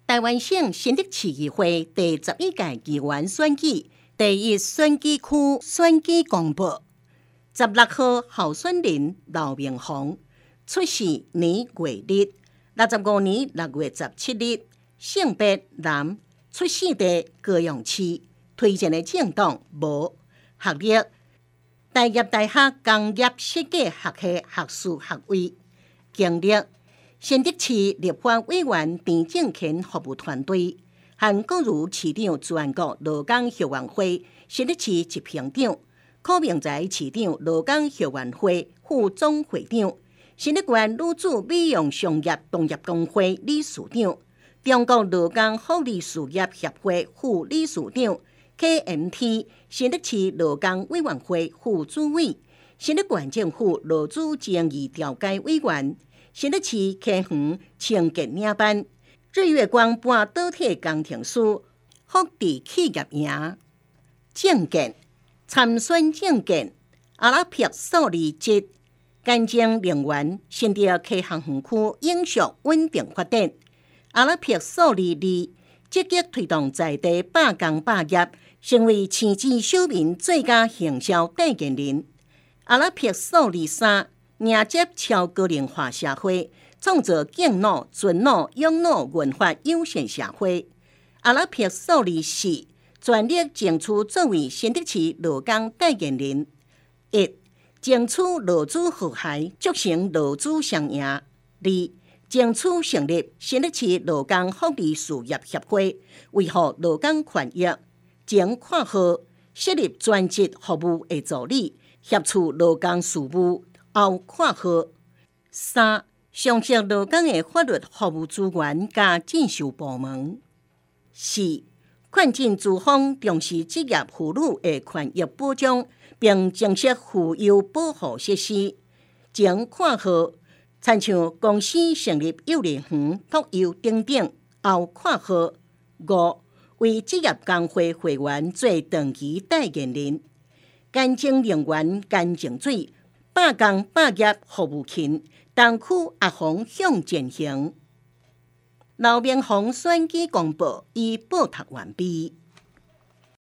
台湾省新北市议会第11届议员选举第一选举区选举公布。16号候选人刘明宏，出世年月日65年6月17日，性别男，出生地高雄市，推荐的政党无，学历台业大学工业设计学系学士学位，经历新北市立法委员陈正乾服务团队，和国如市长自然国劳工协员会新北市执行长，柯明才市长劳工协员会副总会长，新北县女子美容商业同业工会理事长，中国劳工福利事业协会副理事长， KMT 新北市劳工委员会副主委，新北县政府劳资争议调解委员，新北市溪园清洁领班，日月光半导体工程师，福地企业营。政见参选政见，阿拉伯数字节，干净能源，新竹溪航园区永续稳定发展。阿拉伯数字2，积极推动在地百工百业，成为青子小民最佳行销代言人。阿拉伯数字3，迎接超高龄化社会，创造敬老、尊老、养老文化友善社会。阿拉伯数字4，全力争取作为新北市劳工代言人。1、争取劳资和谐，促成劳资双赢。2、争取成立新北市劳工福利事业协会，维护劳工权益。前括号设立专职服务的助理，协助劳工事务。后括号3、详细劳工的法律服务资源加进修部门。4、劝进资方重视职业妇女的权益保障，并增设妇幼保护设施。前括号参像公司成立幼儿园、托幼等等。后括号5、为职业工会会员做长期代言人。干净能源、干净水，百工百业服务群，东区阿红向前行。刘明宏选举公报已报读完毕。